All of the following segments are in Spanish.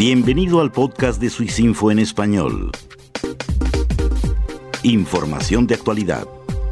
Bienvenido al podcast de Swissinfo en español. Información de actualidad.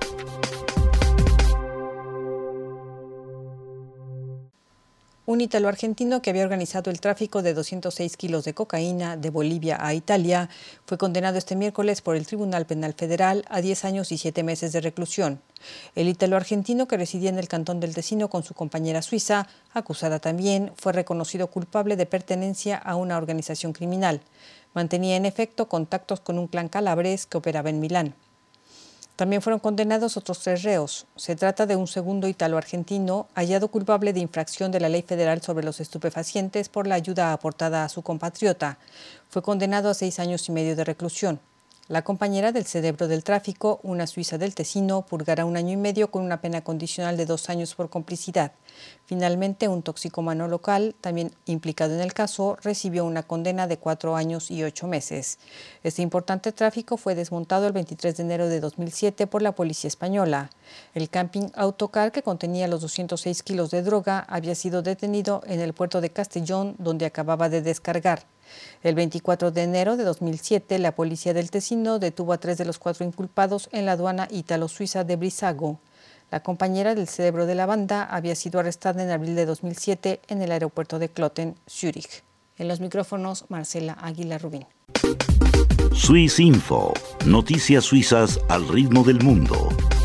Un ítalo-argentino que había organizado el tráfico de 206 kilos de cocaína de Bolivia a Italia fue condenado este miércoles por el Tribunal Penal Federal a 10 años y 7 meses de reclusión. El ítalo-argentino, que residía en el cantón del Tesino con su compañera suiza, acusada también, fue reconocido culpable de pertenencia a una organización criminal. Mantenía en efecto contactos con un clan calabrés que operaba en Milán. También fueron condenados otros 3 reos. Se trata de un segundo ítalo-argentino hallado culpable de infracción de la ley federal sobre los estupefacientes por la ayuda aportada a su compatriota. Fue condenado a 6 años y medio de reclusión. La compañera del cerebro del tráfico, una suiza del Tesino, purgará 1 año y medio con una pena condicional de 2 años por complicidad. Finalmente, un toxicómano local, también implicado en el caso, recibió una condena de 4 años y 8 meses. Este importante tráfico fue desmontado el 23 de enero de 2007 por la policía española. El camping autocar que contenía los 206 kilos de droga había sido detenido en el puerto de Castellón, donde acababa de descargar. El 24 de enero de 2007, la policía del Tesino detuvo a 3 de los 4 inculpados en la aduana ítalo-suiza de Brissago. La compañera del cerebro de la banda había sido arrestada en abril de 2007 en el aeropuerto de Kloten, Zúrich. En los micrófonos, Marcela Águila Rubín. Swissinfo, noticias suizas al ritmo del mundo.